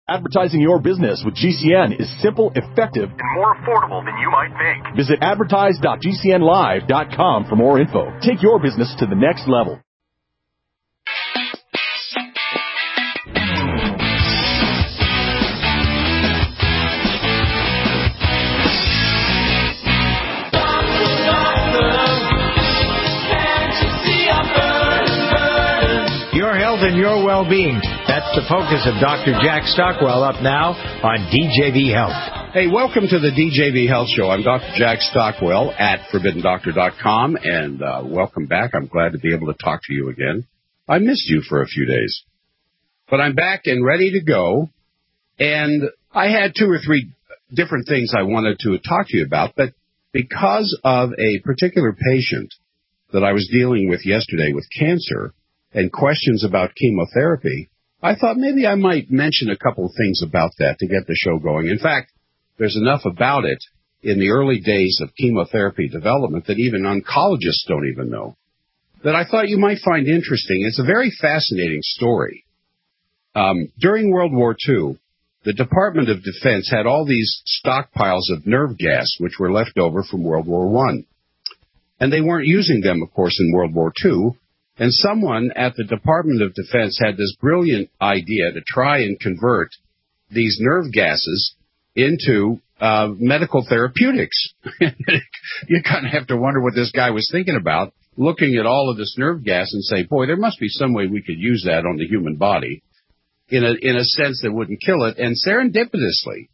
Advertising your business with GCN is simple, effective, and more affordable than you might think. Visit advertise.gcnlive.com for more info. Take your business to the next level. Your health and your well-being. That's the focus of Dr. Jack Stockwell, up now on DJV Health. Hey, welcome to the DJV Health Show. I'm Dr. Jack Stockwell at ForbiddenDoctor.com, and welcome back. I'm glad to be able to talk to you again. I missed you for a few days, but I'm back and ready to go, and I had 2 or 3 different things I wanted to talk to you about, but because of a particular patient that I was dealing with yesterday with cancer and questions about chemotherapy, I thought maybe I might mention a couple of things about that to get the show going. In fact, there's enough about it in the early days of chemotherapy development that even oncologists don't even know, that I thought you might find interesting. It's a very fascinating story. During World War II, the Department of Defense had all these stockpiles of nerve gas, which were left over from World War I. And they weren't using them, of course, in World War II. And someone at the Department of Defense had this brilliant idea to try and convert these nerve gases into medical therapeutics. You kind of have to wonder what this guy was thinking about, looking at all of this nerve gas and say, boy, there must be some way we could use that on the human body in a sense that wouldn't kill it. And serendipitously,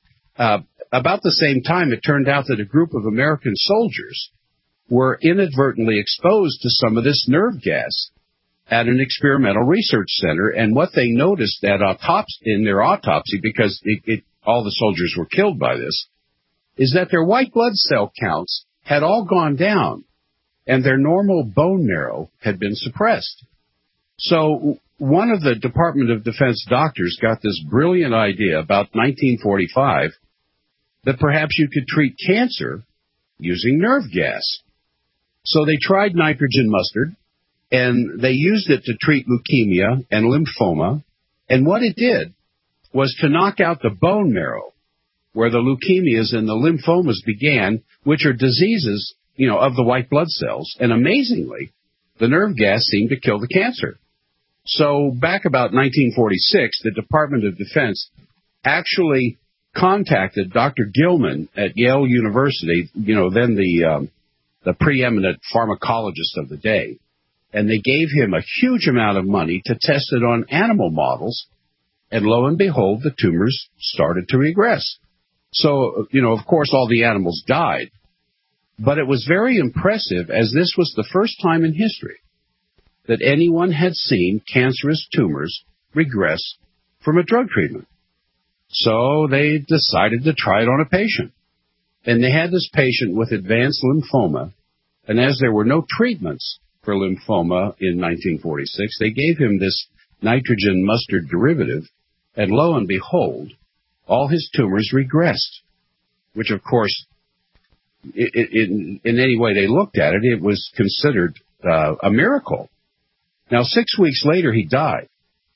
about the same time, it turned out that a group of American soldiers were inadvertently exposed to some of this nerve gas at an experimental research center. And what they noticed in their autopsy, because all the soldiers were killed by this, is that their white blood cell counts had all gone down and their normal bone marrow had been suppressed. So one of the Department of Defense doctors got this brilliant idea about 1945 that perhaps you could treat cancer using nerve gas. So they tried nitrogen mustard, and they used it to treat leukemia and lymphoma. And what it did was to knock out the bone marrow, where the leukemias and the lymphomas began, which are diseases, of the white blood cells. And amazingly, the nerve gas seemed to kill the cancer. So back about 1946, the Department of Defense actually contacted Dr. Gilman at Yale University, then the preeminent pharmacologist of the day, and they gave him a huge amount of money to test it on animal models, and lo and behold, the tumors started to regress. So, of course, all the animals died, but it was very impressive, as this was the first time in history that anyone had seen cancerous tumors regress from a drug treatment. So they decided to try it on a patient. And they had this patient with advanced lymphoma, and as there were no treatments for lymphoma in 1946, they gave him this nitrogen mustard derivative, and lo and behold, all his tumors regressed, which, of course, in any way they looked at it, it was considered a miracle. Now, 6 weeks later, he died.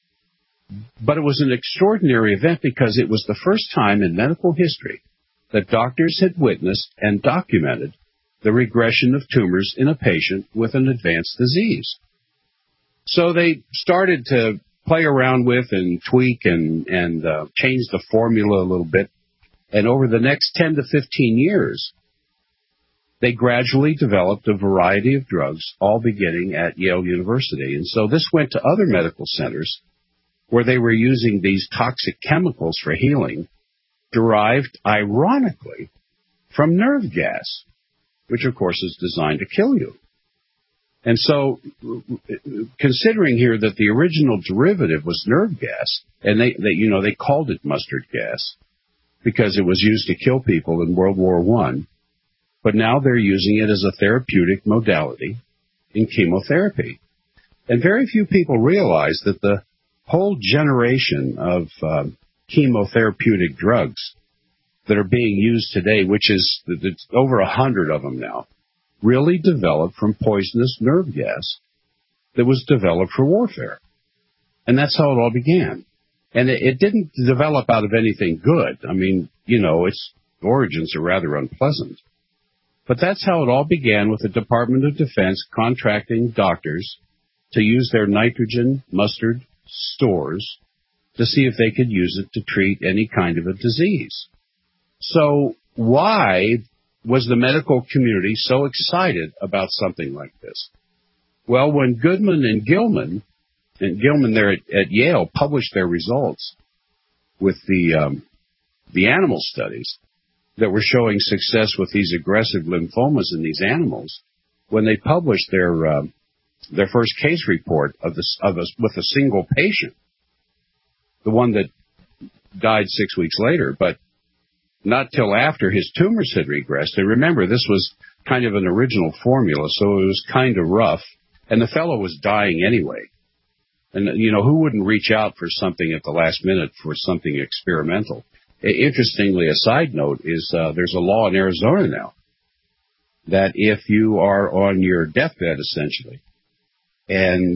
But it was an extraordinary event because it was the first time in medical history that doctors had witnessed and documented the regression of tumors in a patient with an advanced disease. So they started to play around with and tweak and change the formula a little bit. And over the next 10 to 15 years, they gradually developed a variety of drugs, all beginning at Yale University. And so this went to other medical centers where they were using these toxic chemicals for healing, derived, ironically, from nerve gas, which, of course, is designed to kill you. And so, considering here that the original derivative was nerve gas, and they called it mustard gas because it was used to kill people in World War I, but now they're using it as a therapeutic modality in chemotherapy. And very few people realize that the whole generation of chemotherapeutic drugs that are being used today, which is over 100 of them now, really developed from poisonous nerve gas that was developed for warfare. And that's how it all began. And it didn't develop out of anything good. I mean, its origins are rather unpleasant. But that's how it all began, with the Department of Defense contracting doctors to use their nitrogen mustard stores to see if they could use it to treat any kind of a disease. So why was the medical community so excited about something like this? Well, when Goodman and Gilman there at Yale published their results with the animal studies that were showing success with these aggressive lymphomas in these animals, when they published their first case report with a single patient, the one that died 6 weeks later, but not till after his tumors had regressed. And remember, this was kind of an original formula, so it was kind of rough, and the fellow was dying anyway. And, who wouldn't reach out for something at the last minute for something experimental? Interestingly, a side note is there's a law in Arizona now that if you are on your deathbed, essentially, and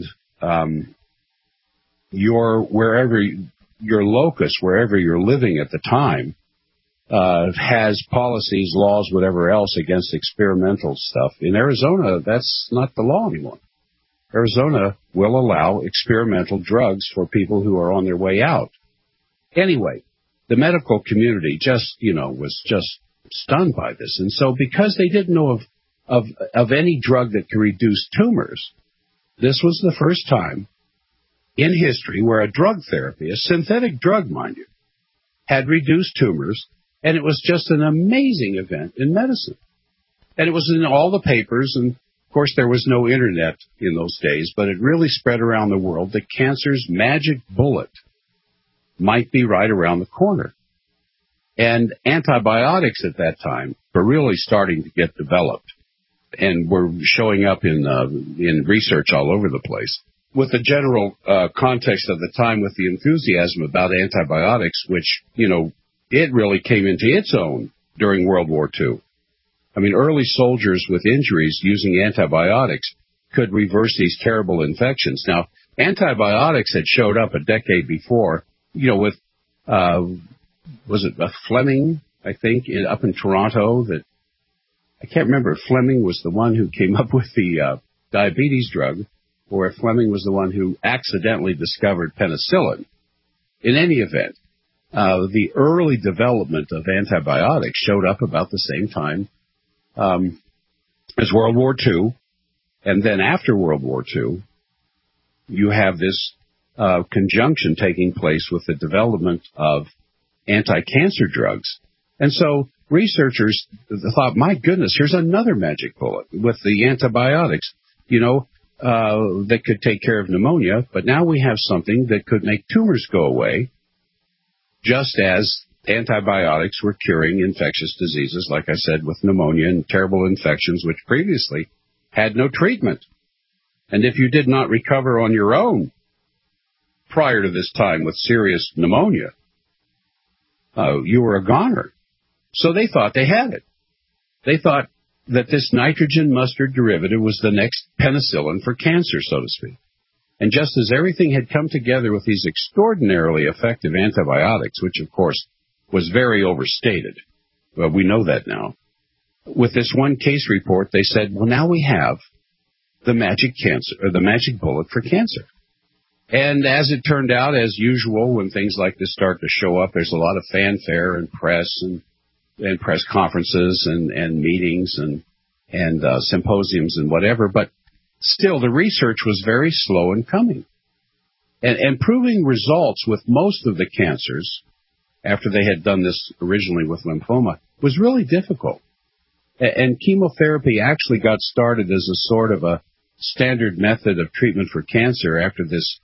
wherever you're living at the time, has policies, laws, whatever else against experimental stuff. In Arizona, that's not the law anymore. Arizona will allow experimental drugs for people who are on their way out. Anyway, the medical community was just stunned by this. And so because they didn't know of any drug that could reduce tumors, this was the first time in history where a drug therapy, a synthetic drug, mind you, had reduced tumors, and it was just an amazing event in medicine. And it was in all the papers, and of course there was no internet in those days, but it really spread around the world that cancer's magic bullet might be right around the corner. And antibiotics at that time were really starting to get developed and were showing up in research all over the place. With the general context of the time, with the enthusiasm about antibiotics, which, it really came into its own during World War II. I mean, early soldiers with injuries using antibiotics could reverse these terrible infections. Now, antibiotics had showed up a decade before, with, was it Fleming, I think, up in Toronto, that I can't remember if Fleming was the one who came up with the diabetes drug, or if Fleming was the one who accidentally discovered penicillin. In any event, the early development of antibiotics showed up about the same time as World War II. And then after World War II, you have this conjunction taking place with the development of anti-cancer drugs. And so researchers thought, my goodness, here's another magic bullet with the antibiotics, that could take care of pneumonia. But now we have something that could make tumors go away, just as antibiotics were curing infectious diseases, like I said, with pneumonia and terrible infections, which previously had no treatment. And if you did not recover on your own prior to this time with serious pneumonia, you were a goner. So they thought they had it. They thought that this nitrogen mustard derivative was the next penicillin for cancer, so to speak. And just as everything had come together with these extraordinarily effective antibiotics, which of course was very overstated, well, we know that now, with this one case report, they said, well, now we have the magic bullet for cancer. And as it turned out, as usual, when things like this start to show up, there's a lot of fanfare and press and press conferences and meetings and symposiums and whatever. But still, the research was very slow in coming. And proving results with most of the cancers, after they had done this originally with lymphoma, was really difficult. And chemotherapy actually got started as a sort of a standard method of treatment for cancer after this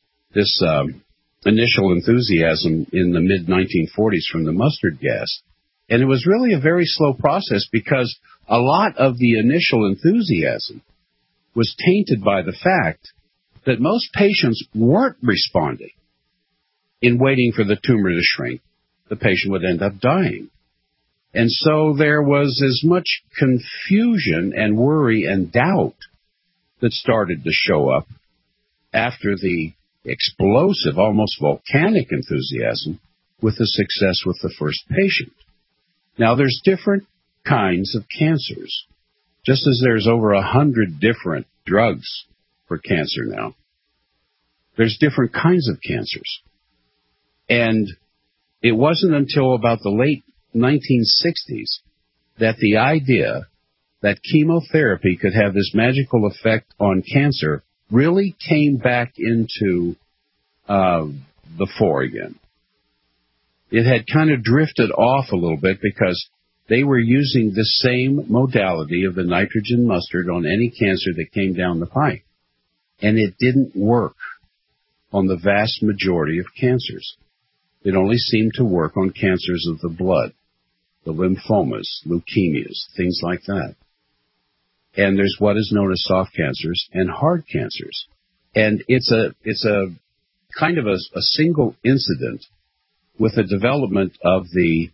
initial enthusiasm in the mid-1940s from the mustard gas. And it was really a very slow process because a lot of the initial enthusiasm was tainted by the fact that most patients weren't responding. In waiting for the tumor to shrink, the patient would end up dying. And so there was as much confusion and worry and doubt that started to show up after the explosive, almost volcanic enthusiasm with the success with the first patient. Now, there's different kinds of cancers. Just as there's over 100 different drugs for cancer now, there's different kinds of cancers. And it wasn't until about the late 1960s that the idea that chemotherapy could have this magical effect on cancer really came back into the fore again. It had kind of drifted off a little bit because they were using the same modality of the nitrogen mustard on any cancer that came down the pike. And it didn't work on the vast majority of cancers. It only seemed to work on cancers of the blood, the lymphomas, leukemias, things like that. And there's what is known as soft cancers and hard cancers. And it's a kind of a single incident with the development of the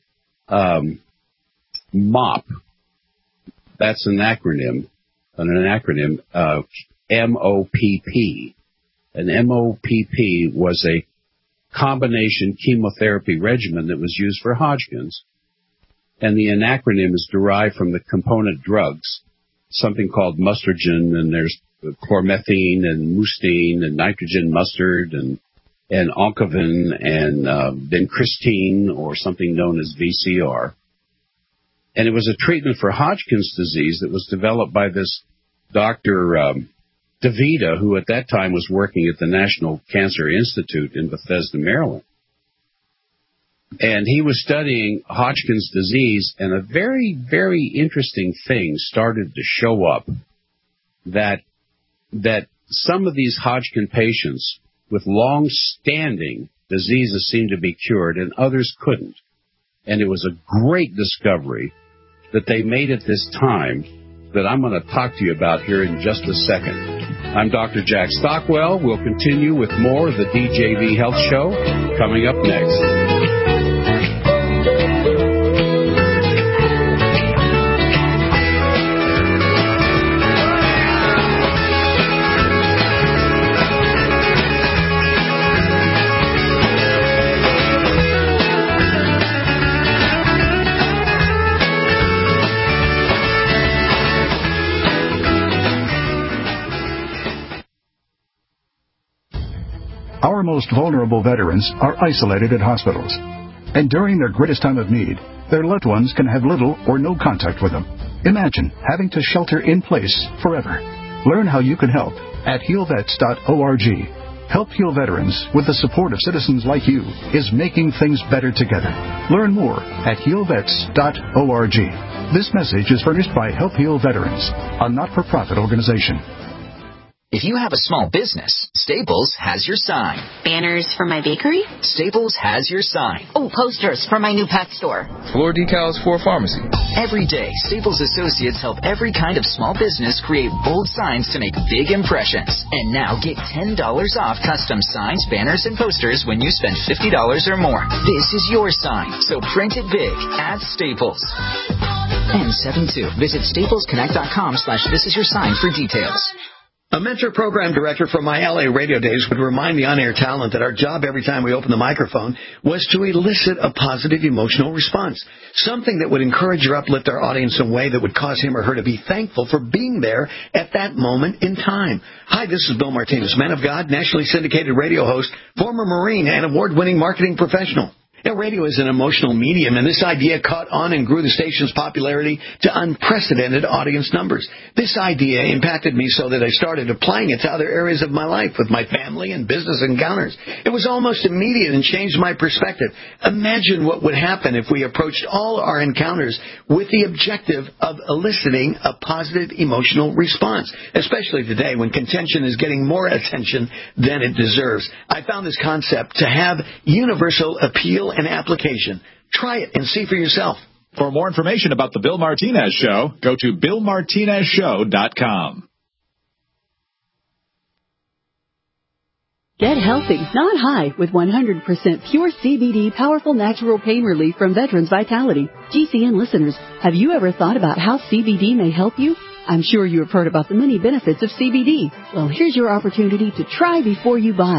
MOP. That's an acronym, MOPP. An MOPP was a combination chemotherapy regimen that was used for Hodgkin's. And the acronym is derived from the component drugs, something called mustargen, and there's chlormethine and mustine and nitrogen mustard and oncovin and vincristine, or something known as VCR. And it was a treatment for Hodgkin's disease that was developed by this Dr. DeVita, who at that time was working at the National Cancer Institute in Bethesda, Maryland. And he was studying Hodgkin's disease, and a very, very interesting thing started to show up, that some of these Hodgkin patients with long-standing diseases seemed to be cured and others couldn't. And it was a great discovery that they made at this time that I'm going to talk to you about here in just a second. I'm Dr. Jack Stockwell. We'll continue with more of the DJV Health Show coming up next. Our most vulnerable veterans are isolated at hospitals, and during their greatest time of need, their loved ones can have little or no contact with them. Imagine having to shelter in place forever. Learn how you can help at healvets.org. Help Heal Veterans with the support of citizens like you is making things better together. Learn more at healvets.org. This message is furnished by Help Heal Veterans, a not-for-profit organization. If you have a small business, Staples has your sign. Banners for my bakery? Staples has your sign. Oh, posters for my new pet store. Floor decals for a pharmacy. Every day, Staples associates help every kind of small business create bold signs to make big impressions. And now get $10 off custom signs, banners, and posters when you spend $50 or more. This is your sign, so print it big at Staples. N72. Visit staplesconnect.com/thisisyoursign for details. A mentor program director from my LA radio days would remind the on-air talent that our job every time we open the microphone was to elicit a positive emotional response, something that would encourage or uplift our audience in a way that would cause him or her to be thankful for being there at that moment in time. Hi, this is Bill Martinez, man of God, nationally syndicated radio host, former Marine, and award-winning marketing professional. Now, radio is an emotional medium, and this idea caught on and grew the station's popularity to unprecedented audience numbers. This idea impacted me so that I started applying it to other areas of my life with my family and business encounters. It was almost immediate and changed my perspective. Imagine what would happen if we approached all our encounters with the objective of eliciting a positive emotional response, especially today when contention is getting more attention than it deserves. I found this concept to have universal appeal and application. Try it and see for yourself. For more information about The Bill Martinez Show, go to BillMartinezShow.com. Get healthy, not high, with 100% pure CBD powerful natural pain relief from Veterans Vitality. GCN listeners, have you ever thought about how CBD may help you? I'm sure you have heard about the many benefits of CBD. Well, here's your opportunity to try before you buy.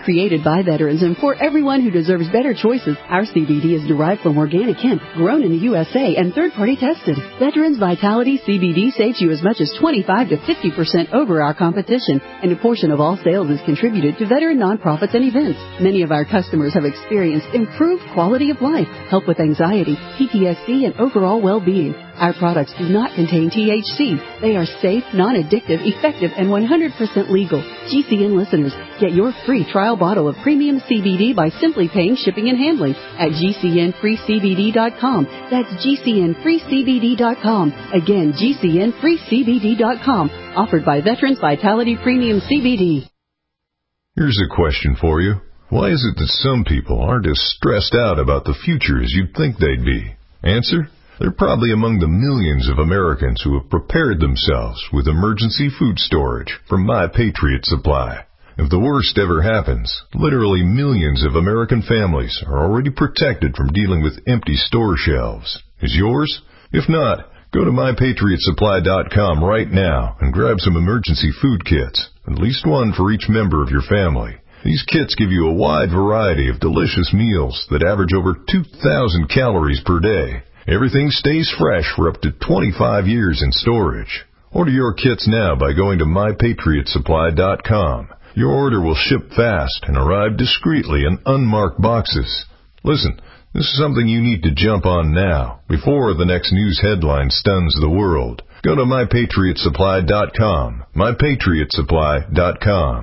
Created by veterans and for everyone who deserves better choices, our CBD is derived from organic hemp, grown in the USA and third-party tested. Veterans Vitality CBD saves you as much as 25 to 50% over our competition, and a portion of all sales is contributed to veteran nonprofits and events. Many of our customers have experienced improved quality of life, help with anxiety, PTSD, and overall well-being. Our products do not contain THC. They are safe, non-addictive, effective, and 100% legal. GCN listeners, get your free trial bottle of premium CBD by simply paying shipping and handling at GCNFreeCBD.com. That's GCNFreeCBD.com. Again, GCNFreeCBD.com. Offered by Veterans Vitality Premium CBD. Here's a question for you. Why is it that some people aren't as stressed out about the future as you'd think they'd be? Answer? They're probably among the millions of Americans who have prepared themselves with emergency food storage from My Patriot Supply. If the worst ever happens, literally millions of American families are already protected from dealing with empty store shelves. Is yours? If not, go to MyPatriotSupply.com right now and grab some emergency food kits, at least one for each member of your family. These kits give you a wide variety of delicious meals that average over 2,000 calories per day. Everything stays fresh for up to 25 years in storage. Order your kits now by going to MyPatriotSupply.com. Your order will ship fast and arrive discreetly in unmarked boxes. Listen, this is something you need to jump on now, before the next news headline stuns the world. Go to MyPatriotSupply.com. MyPatriotSupply.com.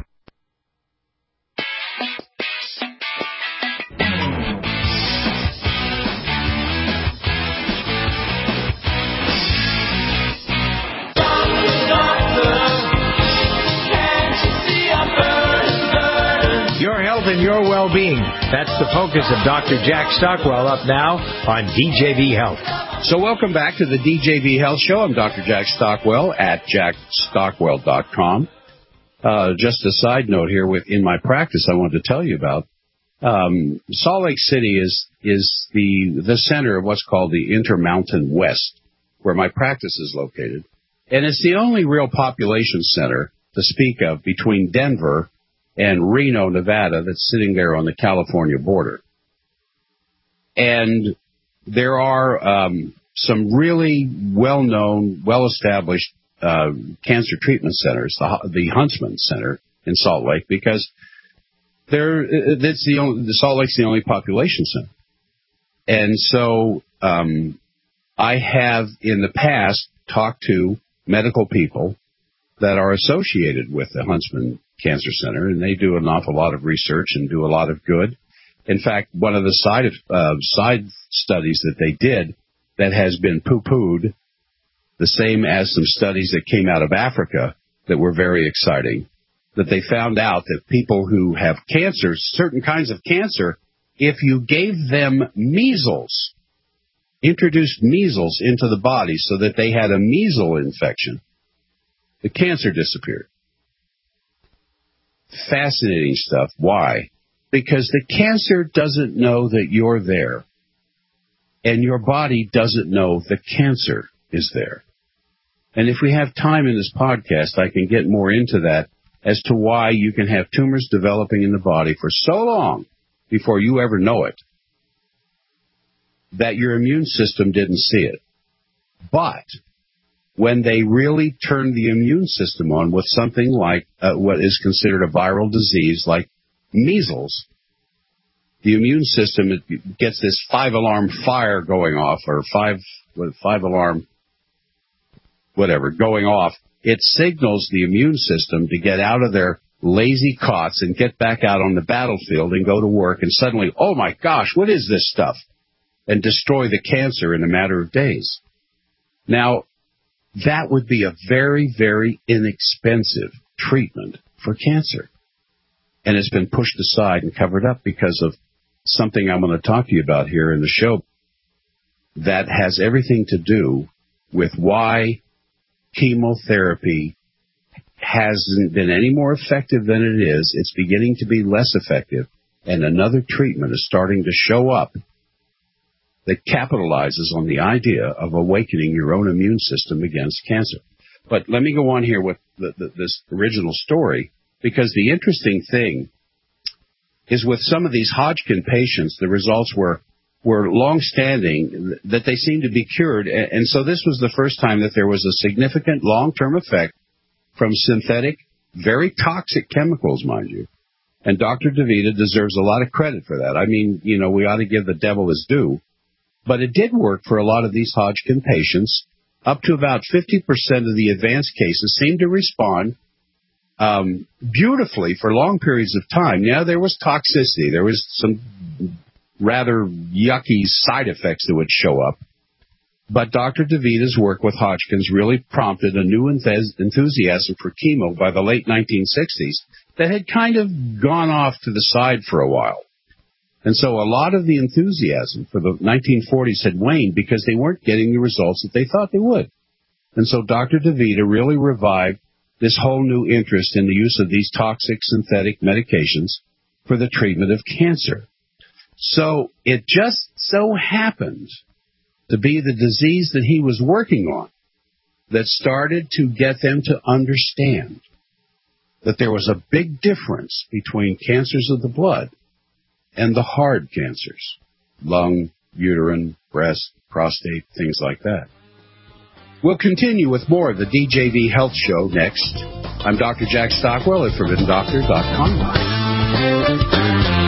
Your health and your well-being. That's the focus of Dr. Jack Stockwell up now on DJV Health. So welcome back to the DJV Health Show. I'm Dr. Jack Stockwell at jackstockwell.com. Just a side note here, in my practice I wanted to tell you about. Salt Lake City is the center of what's called the Intermountain West, where my practice is located. And it's the only real population center to speak of between Denver and Reno, Nevada, that's sitting there on the California border. And there are some really well-known, well-established cancer treatment centers, the Huntsman Center in Salt Lake, because Salt Lake's the only population center. And so I have in the past talked to medical people that are associated with the Huntsman Cancer Center, and they do an awful lot of research and do a lot of good. In fact, one of the side studies that they did that has been poo-pooed, the same as some studies that came out of Africa that were very exciting, that they found out that people who have cancer, certain kinds of cancer, if you gave them measles, introduced measles into the body so that they had a measles infection, the cancer disappeared. Fascinating stuff. Why? Because the cancer doesn't know that you're there, and your body doesn't know the cancer is there. And if we have time in this podcast, I can get more into that as to why you can have tumors developing in the body for so long before you ever know it that your immune system didn't see it. But when they really turn the immune system on with something like what is considered a viral disease like measles, the immune system gets this 5-alarm fire going off, or 5-alarm whatever going off. It signals the immune system to get out of their lazy cots and get back out on the battlefield and go to work, and suddenly, oh my gosh, what is this stuff? And destroy the cancer in a matter of days. Now, that would be a very, very inexpensive treatment for cancer. And it's been pushed aside and covered up because of something I'm going to talk to you about here in the show that has everything to do with why chemotherapy hasn't been any more effective than it is. It's beginning to be less effective, and another treatment is starting to show up that capitalizes on the idea of awakening your own immune system against cancer. But let me go on here with this original story, because the interesting thing is with some of these Hodgkin patients, the results were long-standing, that they seemed to be cured. And so this was the first time that there was a significant long-term effect from synthetic, very toxic chemicals, mind you. And Dr. DeVita deserves a lot of credit for that. I mean, you know, we ought to give the devil his due. But it did work for a lot of these Hodgkin patients. Up to about 50% of the advanced cases seemed to respond beautifully for long periods of time. Now, there was toxicity. There was some rather yucky side effects that would show up. But Dr. DeVita's work with Hodgkin's really prompted a new enthusiasm for chemo by the late 1960s that had kind of gone off to the side for a while. And so a lot of the enthusiasm for the 1940s had waned because they weren't getting the results that they thought they would. And so Dr. DeVita really revived this whole new interest in the use of these toxic synthetic medications for the treatment of cancer. So it just so happened to be the disease that he was working on that started to get them to understand that there was a big difference between cancers of the blood and the hard cancers, lung, uterine, breast, prostate, things like that. We'll continue with more of the DJV Health Show next. I'm Dr. Jack Stockwell at ForbiddenDoctor.com.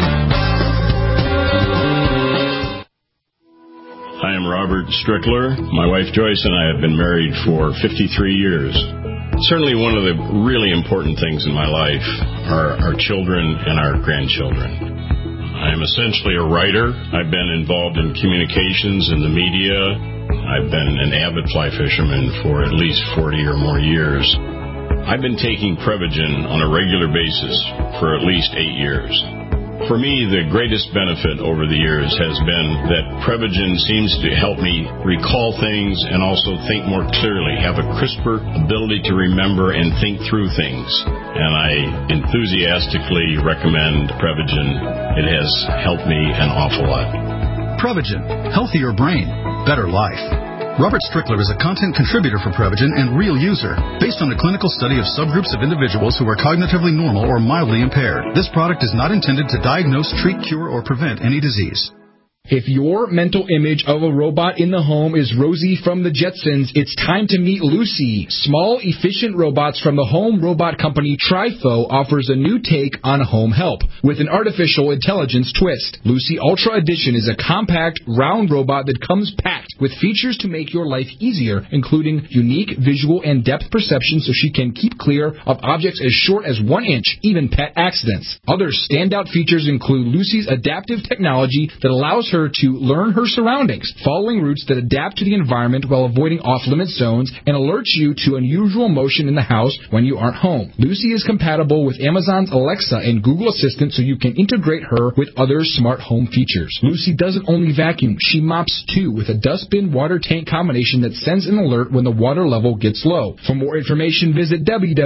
I am Robert Strickler. My wife Joyce and I have been married for 53 years. Certainly one of the really important things in my life are our children and our grandchildren. I am essentially a writer. I've been involved in communications in the media. I've been an avid fly fisherman for at least 40 or more years. I've been taking Prevagen on a regular basis for at least 8 years. For me, the greatest benefit over the years has been that Prevagen seems to help me recall things and also think more clearly, have a crisper ability to remember and think through things. And I enthusiastically recommend Prevagen. It has helped me an awful lot. Prevagen, healthier brain, better life. Robert Strickler is a content contributor for Prevagen and real user, based on a clinical study of subgroups of individuals who are cognitively normal or mildly impaired. This product is not intended to diagnose, treat, cure, or prevent any disease. If your mental image of a robot in the home is Rosie from the Jetsons, it's time to meet Lucy. Small, efficient robots from the home robot company Trifo offers a new take on home help with an artificial intelligence twist. Lucy Ultra Edition is a compact, round robot that comes packed with features to make your life easier, including unique visual and depth perception so she can keep clear of objects as short as 1 inch, even pet accidents. Other standout features include Lucy's adaptive technology that allows her to learn her surroundings, following routes that adapt to the environment while avoiding off-limit zones, and alerts you to unusual motion in the house when you aren't home. Lucy is compatible with Amazon's Alexa and Google Assistant, so you can integrate her with other smart home features. Lucy doesn't only vacuum, she mops too, with a dustbin water tank combination that sends an alert when the water level gets low. For more information, visit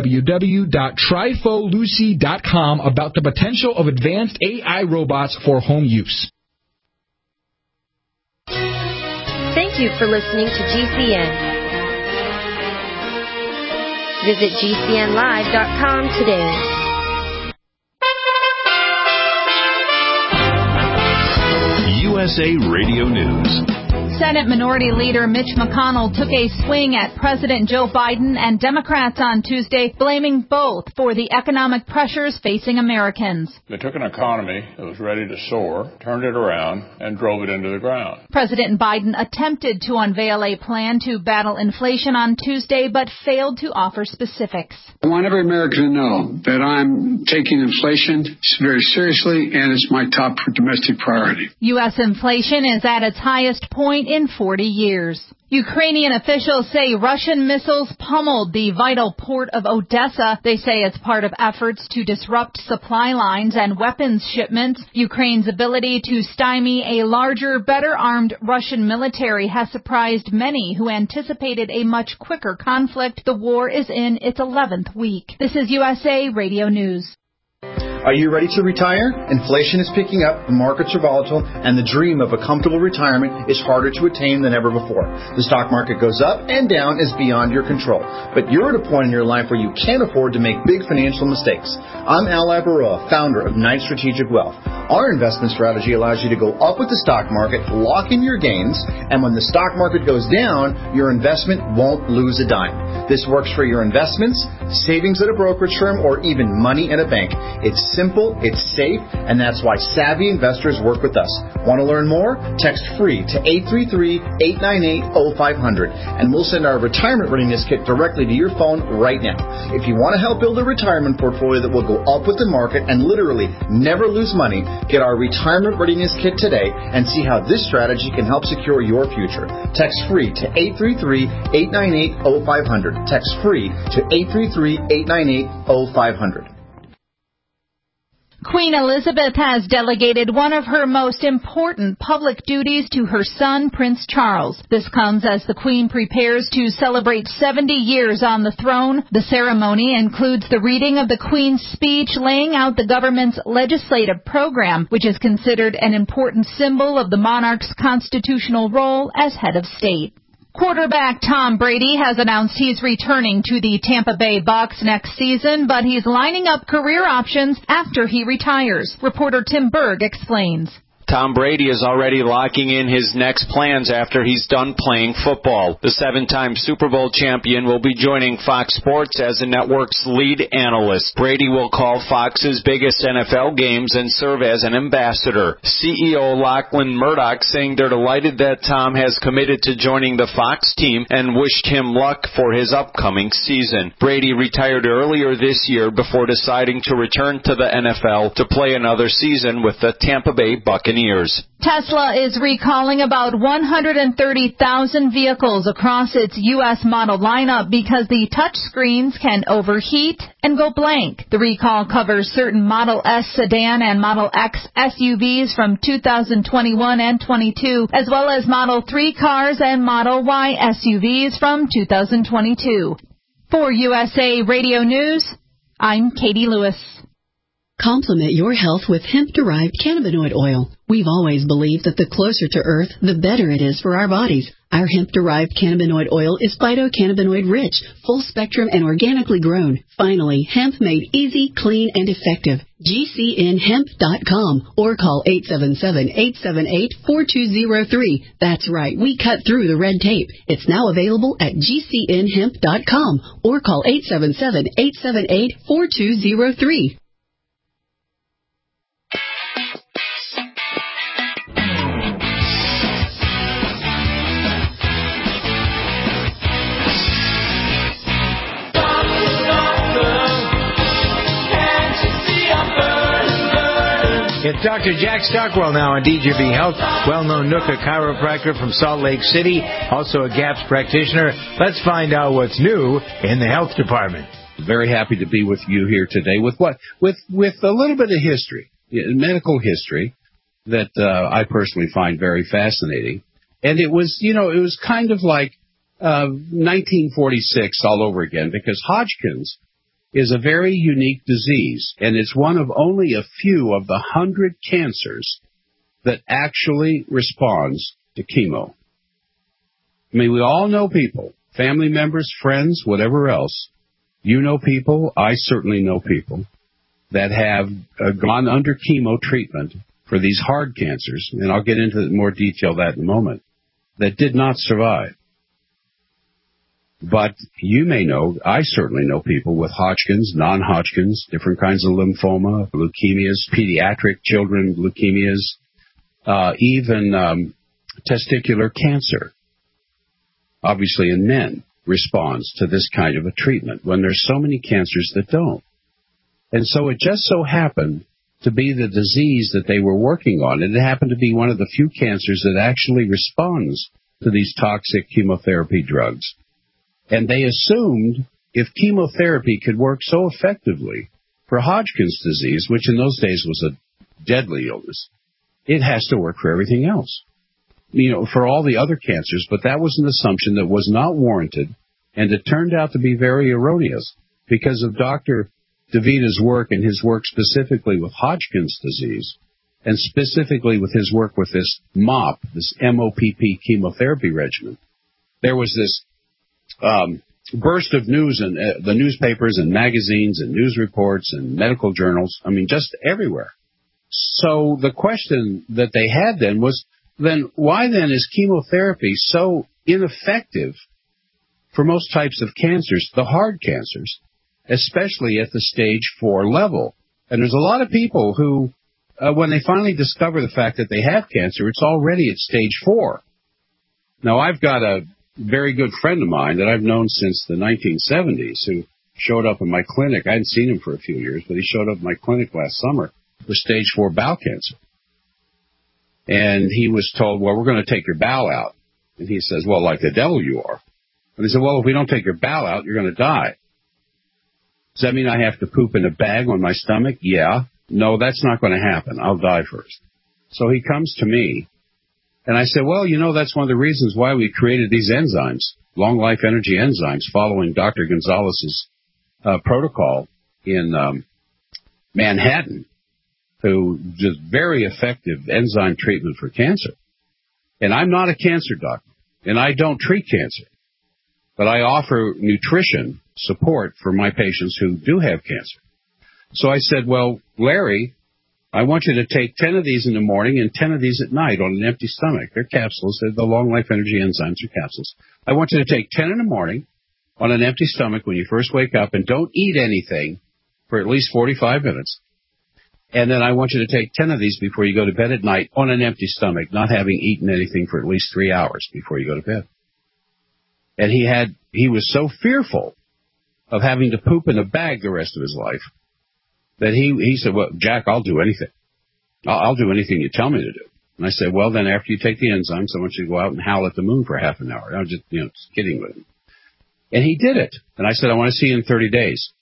www.trifolucy.com about the potential of advanced AI robots for home use. Thank you for listening to GCN. Visit GCNlive.com today. USA Radio News. Senate Minority Leader Mitch McConnell took a swing at President Joe Biden and Democrats on Tuesday, blaming both for the economic pressures facing Americans. They took an economy that was ready to soar, turned it around, and drove it into the ground. President Biden attempted to unveil a plan to battle inflation on Tuesday, but failed to offer specifics. I want every American to know that I'm taking inflation very seriously, and it's my top domestic priority. U.S. inflation is at its highest point in 40 years. Ukrainian officials say Russian missiles pummeled the vital port of Odessa. They say it's part of efforts to disrupt supply lines and weapons shipments. Ukraine's ability to stymie a larger, better-armed Russian military has surprised many who anticipated a much quicker conflict. The war is in its 11th week. This is USA Radio News. Are you ready to retire? Inflation is picking up, the markets are volatile, and the dream of a comfortable retirement is harder to attain than ever before. The stock market goes up and down is beyond your control. But you're at a point in your life where you can't afford to make big financial mistakes. I'm Al Abaroa, founder of Knight Strategic Wealth. Our investment strategy allows you to go up with the stock market, lock in your gains, and when the stock market goes down, your investment won't lose a dime. This works for your investments, savings at a brokerage firm, or even money in a bank. It's simple, it's safe, and that's why savvy investors work with us. Want to learn more? Text FREE to 833-898-0500, and we'll send our retirement readiness kit directly to your phone right now. If you want to help build a retirement portfolio that will go up with the market and literally never lose money, get our retirement readiness kit today and see how this strategy can help secure your future. Text FREE to 833-898-0500. Text FREE to 833-898-0500. Queen Elizabeth has delegated one of her most important public duties to her son, Prince Charles. This comes as the Queen prepares to celebrate 70 years on the throne. The ceremony includes the reading of the Queen's speech laying out the government's legislative program, which is considered an important symbol of the monarch's constitutional role as head of state. Quarterback Tom Brady has announced he's returning to the Tampa Bay Bucs next season, but he's lining up career options after he retires. Reporter Tim Berg explains. Tom Brady is already locking in his next plans after he's done playing football. The 7-time Super Bowl champion will be joining Fox Sports as the network's lead analyst. Brady will call Fox's biggest NFL games and serve as an ambassador. CEO Lachlan Murdoch saying they're delighted that Tom has committed to joining the Fox team and wished him luck for his upcoming season. Brady retired earlier this year before deciding to return to the NFL to play another season with the Tampa Bay Buccaneers. Tesla is recalling about 130,000 vehicles across its U.S. model lineup because the touch screens can overheat and go blank. The recall covers certain Model S sedan and Model X SUVs from 2021 and 22, as well as Model 3 cars and Model Y SUVs from 2022. For USA Radio News, I'm Katie Lewis. Complement your health with hemp-derived cannabinoid oil. We've always believed that the closer to Earth, the better it is for our bodies. Our hemp-derived cannabinoid oil is phytocannabinoid-rich, full-spectrum, and organically grown. Finally, hemp made easy, clean, and effective. GCNhemp.com or call 877-878-4203. That's right, we cut through the red tape. It's now available at GCNhemp.com or call 877-878-4203. It's Dr. Jack Stockwell now on DJV Health, well-known NUCA chiropractor from Salt Lake City, also a GAPS practitioner. Let's find out what's new in the health department. Very happy to be with you here today with a little bit of history, medical history that I personally find very fascinating. And it was kind of like 1946 all over again, because Hodgkin's is a very unique disease, and it's one of only a few of the 100 cancers that actually responds to chemo. I mean, we all know people, family members, friends, whatever else. You know people, I certainly know people that have gone under chemo treatment for these hard cancers, and I'll get into more detail that in a moment, that did not survive. But you may know, I certainly know people with Hodgkin's, non-Hodgkin's, different kinds of lymphoma, leukemias, pediatric children leukemias, even testicular cancer, obviously in men, responds to this kind of a treatment when there's so many cancers that don't. And so it just so happened to be the disease that they were working on, and it happened to be one of the few cancers that actually responds to these toxic chemotherapy drugs. And they assumed if chemotherapy could work so effectively for Hodgkin's disease, which in those days was a deadly illness, it has to work for everything else. For all the other cancers, but that was an assumption that was not warranted, and it turned out to be very erroneous because of Dr. DeVita's work and his work specifically with Hodgkin's disease, and specifically with his work with this MOPP, this MOPP chemotherapy regimen, there was this burst of news in the newspapers and magazines and news reports and medical journals, I mean, just everywhere. So the question that they had then was, then why then is chemotherapy so ineffective for most types of cancers, the hard cancers, especially at the stage 4 level? And there's a lot of people who, when they finally discover the fact that they have cancer, it's already at stage 4. Now, I've got a very good friend of mine that I've known since the 1970s who showed up in my clinic. I hadn't seen him for a few years, but he showed up in my clinic last summer with stage 4 bowel cancer. And he was told, well, we're going to take your bowel out. And he says, well, like the devil you are. And he said, well, if we don't take your bowel out, you're going to die. Does that mean I have to poop in a bag on my stomach? Yeah. No, that's not going to happen. I'll die first. So he comes to me, and I said, well, you know, that's one of the reasons why we created these enzymes, long life energy enzymes, following Dr. Gonzalez's protocol in Manhattan, who did very effective enzyme treatment for cancer. And I'm not a cancer doctor, and I don't treat cancer, but I offer nutrition support for my patients who do have cancer. So I said, well, Larry, I want you to take 10 of these in the morning and 10 of these at night on an empty stomach. They're capsules. They're the long life energy enzymes are capsules. I want you to take 10 in the morning on an empty stomach when you first wake up, and don't eat anything for at least 45 minutes. And then I want you to take 10 of these before you go to bed at night on an empty stomach, not having eaten anything for at least 3 hours before you go to bed. And he was so fearful of having to poop in a bag the rest of his life that he said, well, Jack, I'll do anything. I'll do anything you tell me to do. And I said, well, then after you take the enzymes, I want you to go out and howl at the moon for half an hour. I was just kidding with him. And he did it. And I said, I want to see you in 30 days.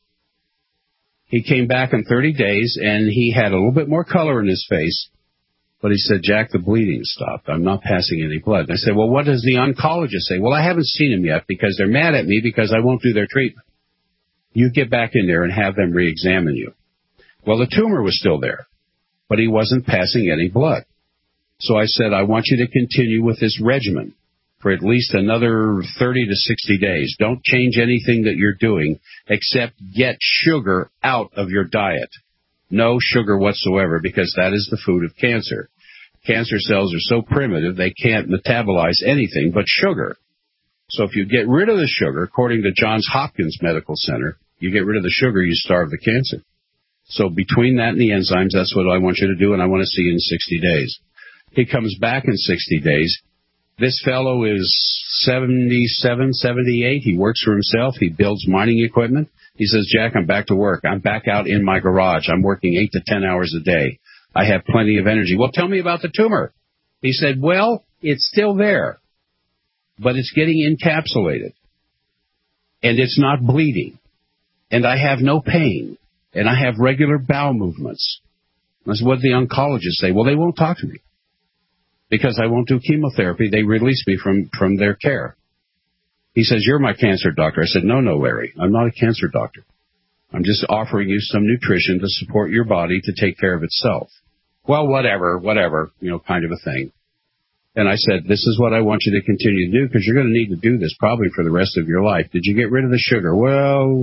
He came back in 30 days, and he had a little bit more color in his face. But he said, Jack, the bleeding stopped. I'm not passing any blood. And I said, well, what does the oncologist say? Well, I haven't seen him yet because they're mad at me because I won't do their treatment. You get back in there and have them re-examine you. Well, the tumor was still there, but he wasn't passing any blood. So I said, I want you to continue with this regimen for at least another 30 to 60 days. Don't change anything that you're doing except get sugar out of your diet. No sugar whatsoever, because that is the food of cancer. Cancer cells are so primitive they can't metabolize anything but sugar. So if you get rid of the sugar, according to Johns Hopkins Medical Center, you get rid of the sugar, you starve the cancer. So between that and the enzymes, that's what I want you to do, and I want to see you in 60 days. He comes back in 60 days. This fellow is 77, 78. He works for himself. He builds mining equipment. He says, Jack, I'm back to work. I'm back out in my garage. I'm working 8 to 10 hours a day. I have plenty of energy. Well, tell me about the tumor. He said, well, it's still there, but it's getting encapsulated, and it's not bleeding, and I have no pain, and I have regular bowel movements. That's what the oncologists say. Well, they won't talk to me because I won't do chemotherapy. They release me from their care. He says, you're my cancer doctor. I said, no, Larry, I'm not a cancer doctor. I'm just offering you some nutrition to support your body to take care of itself. Well, whatever, kind of a thing. And I said, this is what I want you to continue to do because you're going to need to do this probably for the rest of your life. Did you get rid of the sugar? Well,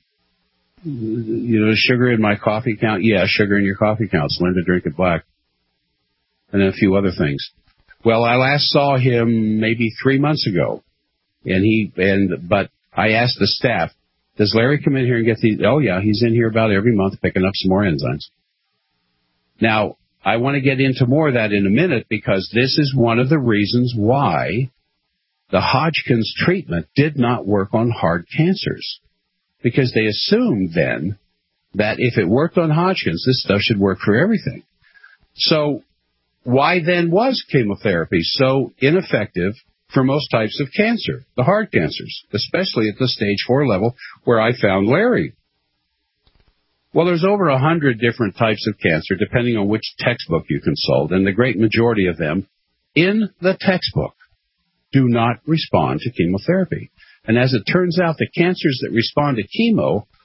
sugar in my coffee count? Yeah, sugar in your coffee counts. Learn to drink it black. And then a few other things. Well, I last saw him maybe 3 months ago. But I asked the staff, does Larry come in here and get these? Oh, yeah, he's in here about every month picking up some more enzymes. Now, I want to get into more of that in a minute because this is one of the reasons why the Hodgkin's treatment did not work on hard cancers. Because they assumed then that if it worked on Hodgkin's, this stuff should work for everything. So why then was chemotherapy so ineffective for most types of cancer, the hard cancers, especially at the stage 4 level where I found Larry? Well, there's over 100 different types of cancer, depending on which textbook you consult, and the great majority of them in the textbook do not respond to chemotherapy. And as it turns out, the cancers that respond to chemo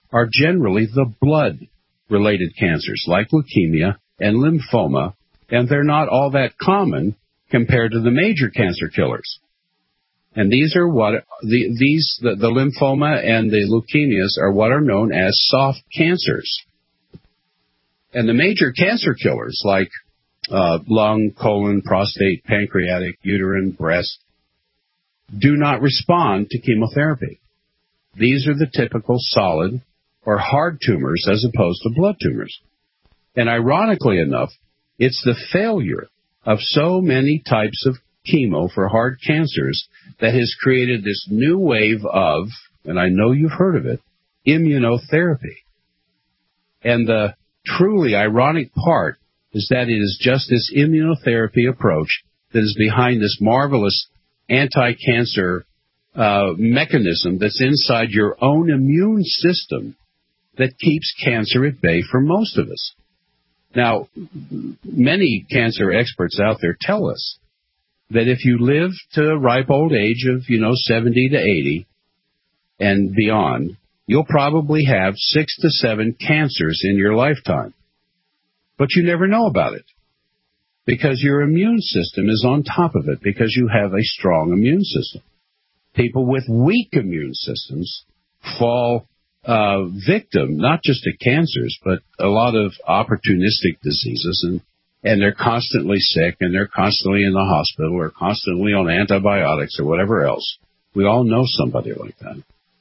are generally the blood-related cancers, like leukemia and lymphoma, and they're not all that common compared to the major cancer killers. And these are what the lymphoma and the leukemias are what are known as soft cancers. And the major cancer killers, like lung, colon, prostate, pancreatic, uterine, breast, do not respond to chemotherapy. These are the typical solid or hard tumors as opposed to blood tumors. And ironically enough, it's the failure of so many types of chemo for hard cancers that has created this new wave of, and I know you've heard of it, immunotherapy. And the truly ironic part is that it is just this immunotherapy approach that is behind this marvelous anti-cancer mechanism that's inside your own immune system that keeps cancer at bay for most of us. Now, many cancer experts out there tell us that if you live to a ripe old age of, 70 to 80 and beyond, you'll probably have 6 to 7 cancers in your lifetime. But you never know about it because your immune system is on top of it because you have a strong immune system. People with weak immune systems fall victim not just to cancers, but a lot of opportunistic diseases, and they're constantly sick, and they're constantly in the hospital, or constantly on antibiotics, or whatever else. We all know somebody like that.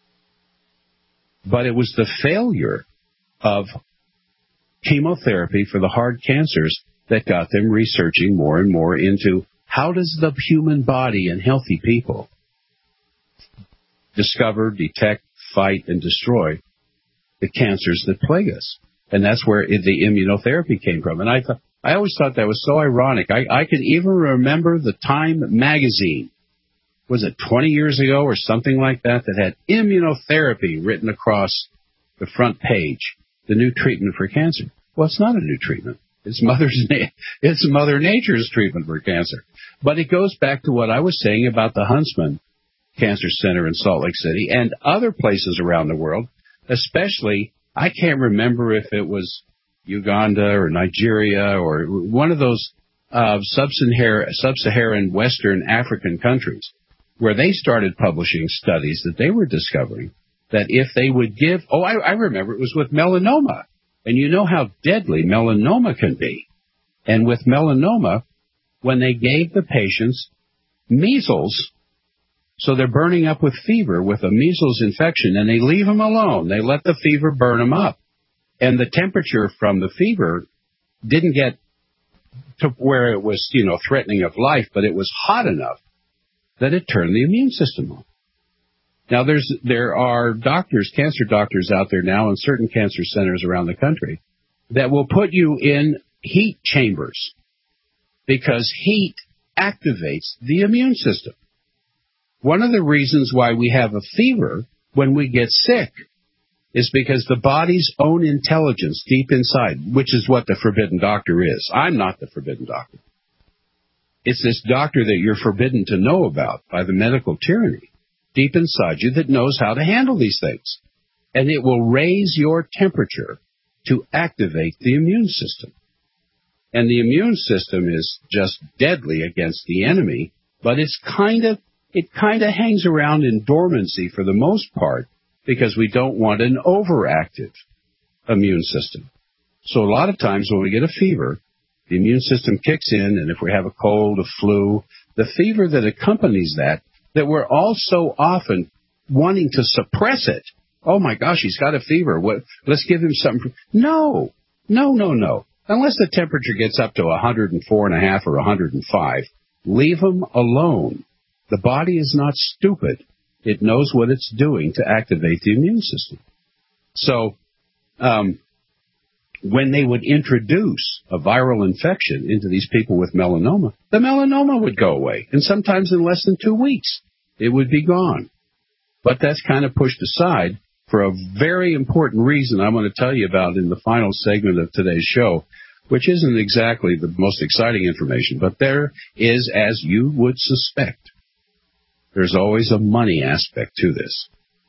But it was the failure of chemotherapy for the hard cancers that got them researching more and more into how does the human body and healthy people discover, detect, fight, and destroy the cancers that plague us. And that's where the immunotherapy came from. And I always thought that was so ironic. I can even remember the Time magazine, was it 20 years ago or something like that, that had immunotherapy written across the front page, the new treatment for cancer. Well, it's not a new treatment. It's Mother Nature's treatment for cancer. But it goes back to what I was saying about the Huntsman Cancer Center in Salt Lake City and other places around the world, especially, I can't remember if it was Uganda or Nigeria or one of those sub-Saharan Western African countries where they started publishing studies that they were discovering that if they would give, I remember it was with melanoma. And you know how deadly melanoma can be. And with melanoma, when they gave the patients measles, so they're burning up with fever with a measles infection, and they leave them alone. They let the fever burn them up. And the temperature from the fever didn't get to where it was, threatening of life, but it was hot enough that it turned the immune system on. Now, there are doctors, cancer doctors out there now in certain cancer centers around the country that will put you in heat chambers because heat activates the immune system. One of the reasons why we have a fever when we get sick is because the body's own intelligence deep inside, which is what the forbidden doctor is. I'm not the forbidden doctor. It's this doctor that you're forbidden to know about by the medical tyranny deep inside you that knows how to handle these things. And it will raise your temperature to activate the immune system. And the immune system is just deadly against the enemy, but it kind of hangs around in dormancy for the most part because we don't want an overactive immune system. So a lot of times when we get a fever, the immune system kicks in, and if we have a cold, a flu, the fever that accompanies that we're all so often wanting to suppress it. Oh my gosh, he's got a fever. Let's give him something. No. Unless the temperature gets up to 104.5 or 105, leave him alone. The body is not stupid. It knows what it's doing to activate the immune system. So, when they would introduce a viral infection into these people with melanoma, the melanoma would go away. And sometimes in less than 2 weeks, it would be gone. But that's kind of pushed aside for a very important reason I'm going to tell you about in the final segment of today's show, which isn't exactly the most exciting information, but there is, as you would suspect, there's always a money aspect to this.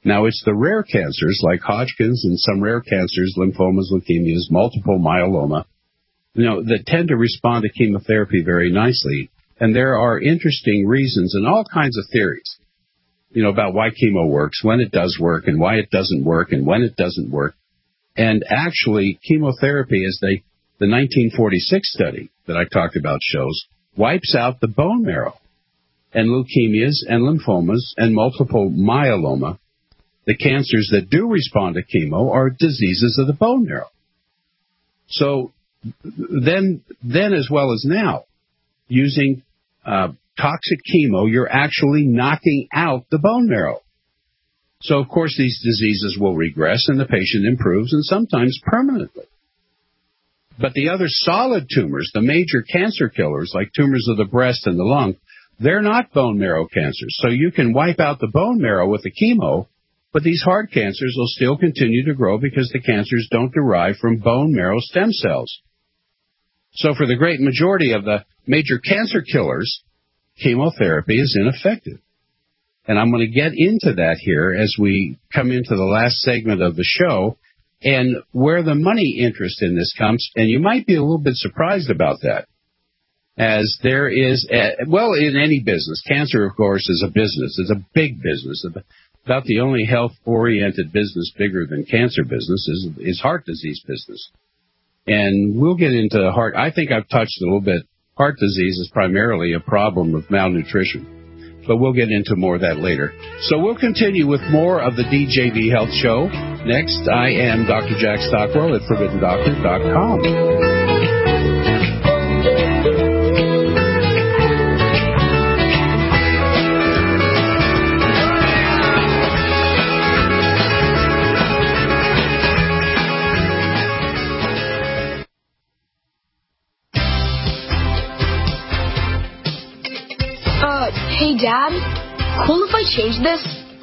Now, it's the rare cancers like Hodgkin's and some rare cancers, lymphomas, leukemias, multiple myeloma, that tend to respond to chemotherapy very nicely. And there are interesting reasons and all kinds of theories, about why chemo works, when it does work, and why it doesn't work, and when it doesn't work. And actually, chemotherapy, as the 1946 study that I talked about shows, wipes out the bone marrow. And leukemias and lymphomas and multiple myeloma, the cancers that do respond to chemo, are diseases of the bone marrow. So then as well as now, using toxic chemo, you're actually knocking out the bone marrow. So, of course, these diseases will regress and the patient improves, and sometimes permanently. But the other solid tumors, the major cancer killers, like tumors of the breast and the lung, they're not bone marrow cancers. So you can wipe out the bone marrow with the chemo, but these hard cancers will still continue to grow because the cancers don't derive from bone marrow stem cells. So for the great majority of the major cancer killers, chemotherapy is ineffective. And I'm going to get into that here as we come into the last segment of the show and where the money interest in this comes. And you might be a little bit surprised about that, as there is, in any business, cancer, of course, is a business. It's a big business. About the only health-oriented business bigger than cancer business is heart disease business. And we'll get into heart. I think I've touched a little bit. Heart disease is primarily a problem of malnutrition, but we'll get into more of that later. So we'll continue with more of the DJV Health Show. Next, I am Dr. Jack Stockwell at ForbiddenDoctor.com. Hey, Dad, cool if I change this?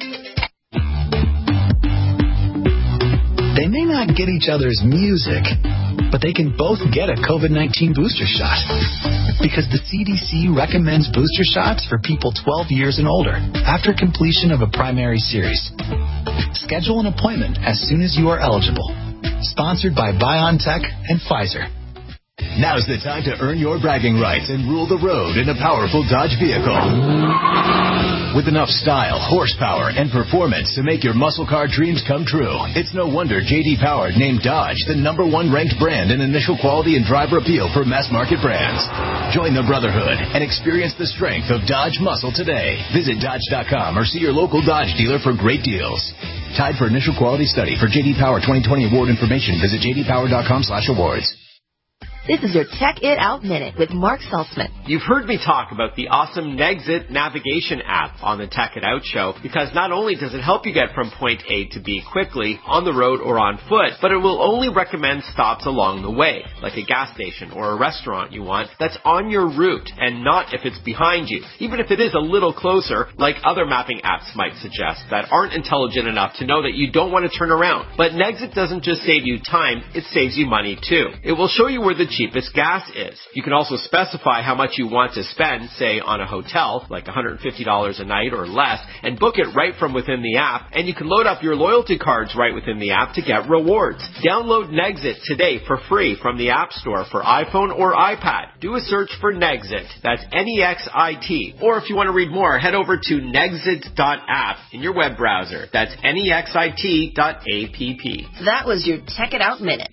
They may not get each other's music, but they can both get a COVID-19 booster shot. Because the CDC recommends booster shots for people 12 years and older after completion of a primary series. Schedule an appointment as soon as you are eligible. Sponsored by BioNTech and Pfizer. Now's the time to earn your bragging rights and rule the road in a powerful Dodge vehicle. With enough style, horsepower, and performance to make your muscle car dreams come true, it's no wonder J.D. Power named Dodge the #1 ranked brand in initial quality and driver appeal for mass market brands. Join the brotherhood and experience the strength of Dodge muscle today. Visit Dodge.com or see your local Dodge dealer for great deals. Tied for initial quality study. For J.D. Power 2020 award information, visit jdpower.com/awards. This is your Tech It Out Minute with Mark Saltzman. You've heard me talk about the awesome Nexit navigation app on the Tech It Out show, because not only does it help you get from point A to B quickly, on the road or on foot, but it will only recommend stops along the way, like a gas station or a restaurant you want that's on your route and not if it's behind you, even if it is a little closer, like other mapping apps might suggest that aren't intelligent enough to know that you don't want to turn around. But Nexit doesn't just save you time, it saves you money too. It will show you where the cheapest gas is. You can also specify how much you want to spend, say on a hotel, like $150 a night or less, and book it right from within the app, and you can load up your loyalty cards right within the app to get rewards. Download Nexit today for free from the App Store for iPhone or iPad. Do a search for Nexit. That's Nexit. Or if you want to read more, head over to Nexit.app in your web browser. That's Nexit.app. That was your Tech It Out Minute.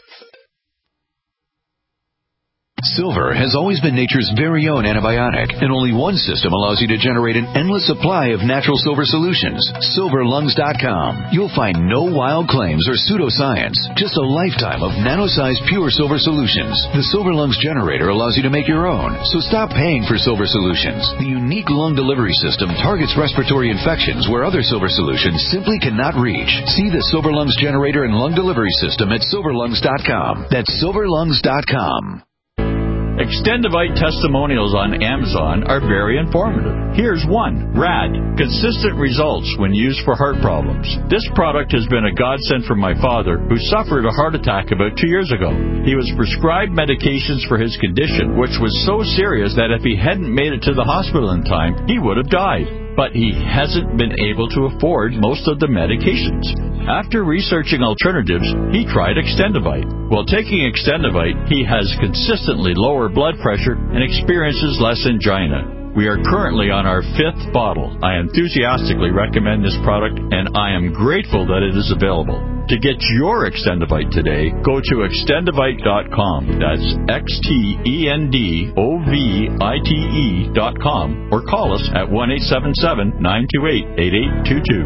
Silver has always been nature's very own antibiotic, and only one system allows you to generate an endless supply of natural silver solutions. SilverLungs.com. You'll find no wild claims or pseudoscience, just a lifetime of nano-sized pure silver solutions. The Silver Lungs generator allows you to make your own, so stop paying for silver solutions. The unique lung delivery system targets respiratory infections where other silver solutions simply cannot reach. See the Silver Lungs generator and lung delivery system at SilverLungs.com. That's SilverLungs.com. Extendivite testimonials on Amazon are very informative. Here's one. RAD. Consistent results when used for heart problems. This product has been a godsend for my father, who suffered a heart attack about 2 years ago. He was prescribed medications for his condition, which was so serious that if he hadn't made it to the hospital in time, he would have died. but he hasn't been able to afford most of the medications. After researching alternatives, he tried Extendivite. While taking Extendivite, he has consistently lower blood pressure and experiences less angina. We are currently on our 5th bottle. I enthusiastically recommend this product, and I am grateful that it is available. To get your Extendivite today, go to extendivite.com. That's XTENDOVITE.com, or call us at 1-877-928-8822.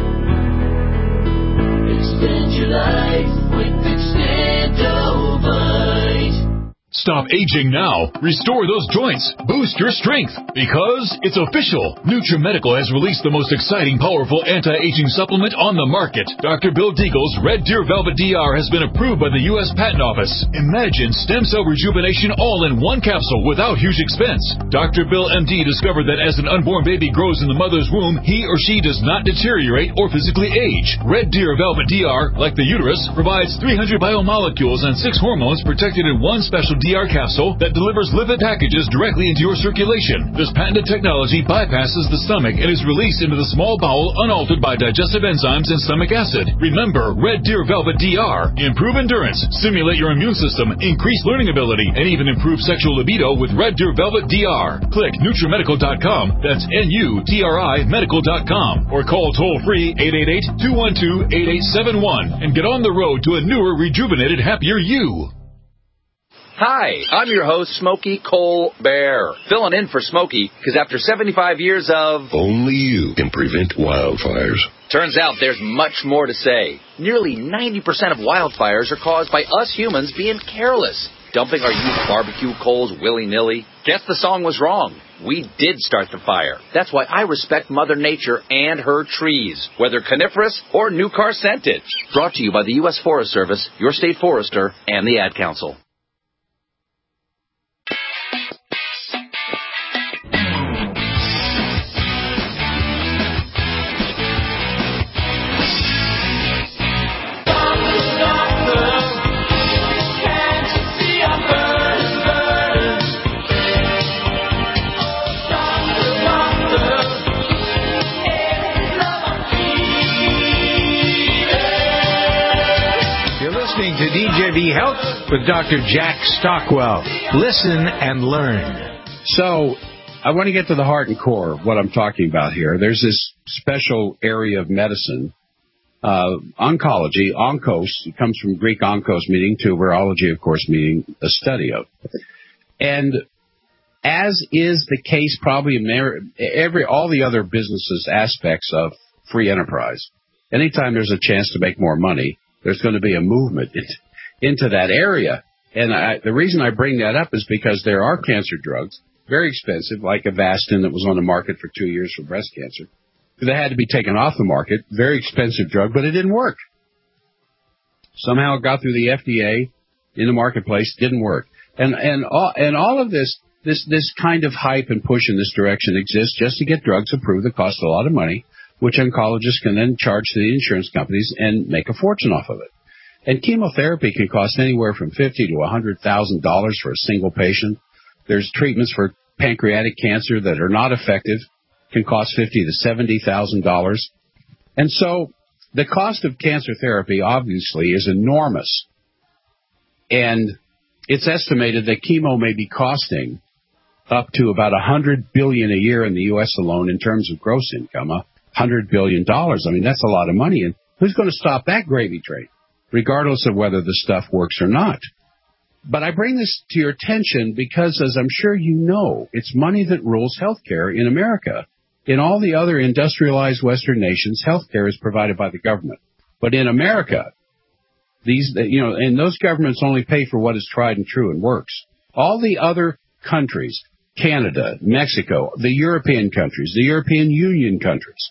Extend your life with Extendovite. Stop aging now. Restore those joints. Boost your strength. Because it's official. NutriMedical has released the most exciting, powerful anti-aging supplement on the market. Dr. Bill Deagle's Red Deer Velvet DR has been approved by the U.S. Patent Office. Imagine stem cell rejuvenation all in one capsule without huge expense. Dr. Bill MD discovered that as an unborn baby grows in the mother's womb, he or she does not deteriorate or physically age. Red Deer Velvet DR, like the uterus, provides 300 biomolecules and 6 hormones protected in one special DR capsule that delivers lipid packages directly into your circulation. This patented technology bypasses the stomach and is released into the small bowel unaltered by digestive enzymes and stomach acid. Remember, Red Deer Velvet DR. Improve endurance, stimulate your immune system, increase learning ability, and even improve sexual libido with Red Deer Velvet DR. Click NutriMedical.com. That's NUTRI Medical.com. Or call toll-free 888-212-8871 and get on the road to a newer, rejuvenated, happier you. Hi, I'm your host, Smokey Colbert, filling in for Smokey, because after 75 years of... Only you can prevent wildfires. Turns out there's much more to say. Nearly 90% of wildfires are caused by us humans being careless, dumping our used barbecue coals willy-nilly. Guess the song was wrong. We did start the fire. That's why I respect Mother Nature and her trees, whether coniferous or new car scented. Brought to you by the U.S. Forest Service, your state forester, and the Ad Council. To DJV Health with Dr. Jack Stockwell. Listen and learn. So, I want to get to the heart and core of what I'm talking about here. There's this special area of medicine, oncology, onkos. It comes from Greek onkos, meaning tuberology, of course, meaning a study of. And as is the case probably in all the other businesses aspects of free enterprise, anytime there's a chance to make more money, there's going to be a movement into that area. And the reason I bring that up is because there are cancer drugs, very expensive, like Avastin that was on the market for 2 years for breast cancer. They had to be taken off the market, very expensive drug, but it didn't work. Somehow it got through the FDA in the marketplace, didn't work. And all of this kind of hype and push in this direction exists just to get drugs approved that cost a lot of money, which oncologists can then charge to the insurance companies and make a fortune off of it. And chemotherapy can cost anywhere from $50,000 to $100,000 for a single patient. There's treatments for pancreatic cancer that are not effective, can cost $50,000 to $70,000. And so the cost of cancer therapy obviously is enormous. And it's estimated that chemo may be costing up to about $100 billion a year in the U.S. alone in terms of gross income. $100 billion. I mean, that's a lot of money. And who's going to stop that gravy train, regardless of whether the stuff works or not? But I bring this to your attention because, as I'm sure you know, it's money that rules healthcare in America. In all the other industrialized Western nations, healthcare is provided by the government. But in America, and those governments only pay for what is tried and true and works. All the other countries, Canada, Mexico, the European countries, the European Union countries,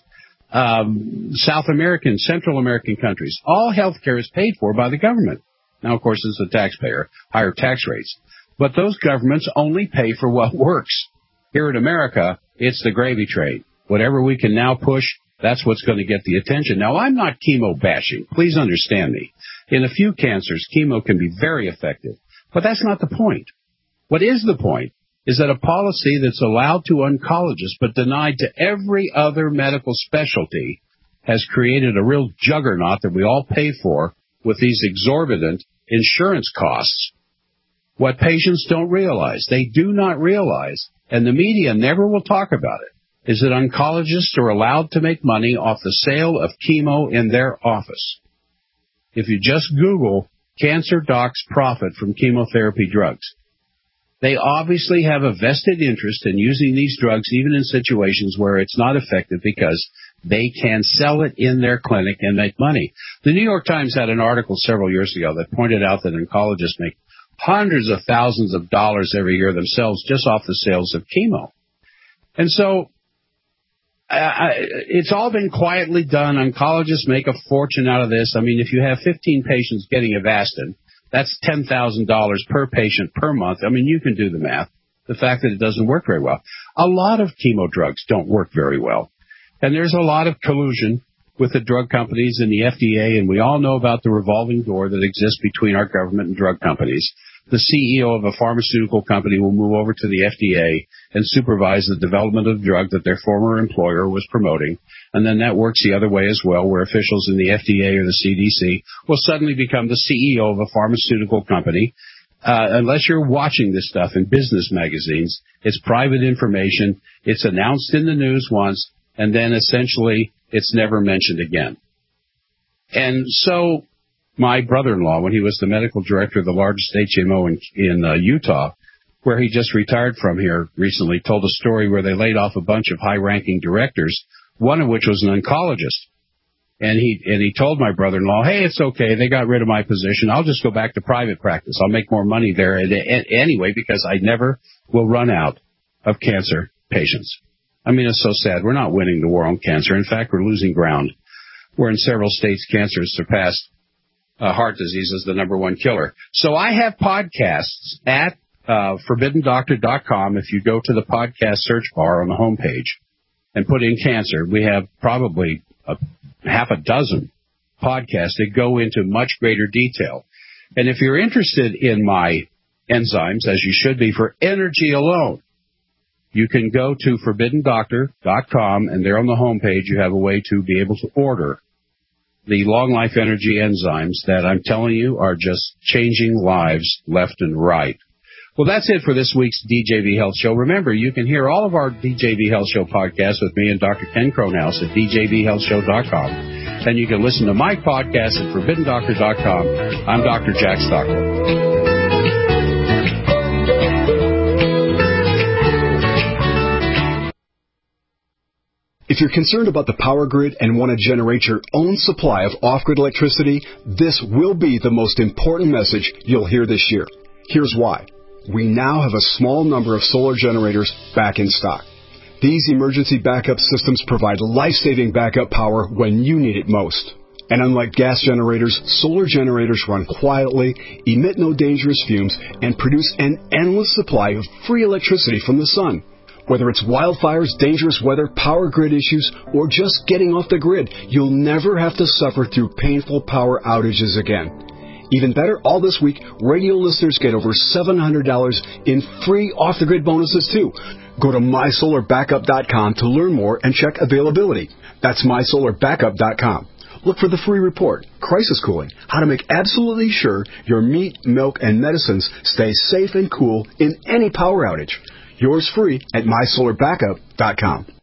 South American, Central American countries, all health care is paid for by the government. Now, of course, as a taxpayer, higher tax rates. But those governments only pay for what works. Here in America, it's the gravy train. Whatever we can now push, that's what's going to get the attention. Now, I'm not chemo bashing. Please understand me. In a few cancers, chemo can be very effective. But that's not the point. What is the point is that a policy that's allowed to oncologists but denied to every other medical specialty has created a real juggernaut that we all pay for with these exorbitant insurance costs. What patients don't realize, they do not realize, and the media never will talk about it, is that oncologists are allowed to make money off the sale of chemo in their office. If you just Google cancer docs profit from chemotherapy drugs, they obviously have a vested interest in using these drugs even in situations where it's not effective because they can sell it in their clinic and make money. The New York Times had an article several years ago that pointed out that oncologists make hundreds of thousands of dollars every year themselves just off the sales of chemo. And so it's all been quietly done. Oncologists make a fortune out of this. I mean, if you have 15 patients getting Avastin, that's $10,000 per patient per month. I mean, you can do the math. The fact that it doesn't work very well. A lot of chemo drugs don't work very well. And there's a lot of collusion with the drug companies and the FDA, and we all know about the revolving door that exists between our government and drug companies. The CEO of a pharmaceutical company will move over to the FDA and supervise the development of the drug that their former employer was promoting. And then that works the other way as well, where officials in the FDA or the CDC will suddenly become the CEO of a pharmaceutical company. Unless you're watching this stuff in business magazines, it's private information. It's announced in the news once, and then essentially it's never mentioned again. And so my brother-in-law, when he was the medical director of the largest HMO in Utah, where he just retired from here recently, told a story where they laid off a bunch of high-ranking directors, one of which was an oncologist. And he told my brother-in-law, hey, it's okay, they got rid of my position. I'll just go back to private practice. I'll make more money there anyway because I never will run out of cancer patients. I mean, it's so sad. We're not winning the war on cancer. In fact, we're losing ground. Where in several states, cancer has surpassed heart disease as the number one killer. So I have podcasts at ForbiddenDoctor.com. If you go to the podcast search bar on the homepage and put in cancer, we have probably half a dozen podcasts that go into much greater detail. And if you're interested in my enzymes, as you should be for energy alone, you can go to ForbiddenDoctor.com, and there on the homepage you have a way to be able to order the Long Life Energy enzymes that I'm telling you are just changing lives left and right. Well, that's it for this week's DJV Health Show. Remember, you can hear all of our DJV Health Show podcasts with me and Dr. Ken Cronhouse at DJVHealthShow.com. And you can listen to my podcast at ForbiddenDoctor.com. I'm Dr. Jack Stockwell. If you're concerned about the power grid and want to generate your own supply of off-grid electricity, this will be the most important message you'll hear this year. Here's why. We now have a small number of solar generators back in stock. These emergency backup systems provide life-saving backup power when you need it most. And unlike gas generators, solar generators run quietly, emit no dangerous fumes, and produce an endless supply of free electricity from the sun. Whether it's wildfires, dangerous weather, power grid issues, or just getting off the grid, you'll never have to suffer through painful power outages again. Even better, all this week, radio listeners get over $700 in free off-the-grid bonuses, too. Go to MySolarBackup.com to learn more and check availability. That's MySolarBackup.com. Look for the free report, Crisis Cooling, how to make absolutely sure your meat, milk, and medicines stay safe and cool in any power outage. Yours free at MySolarBackup.com.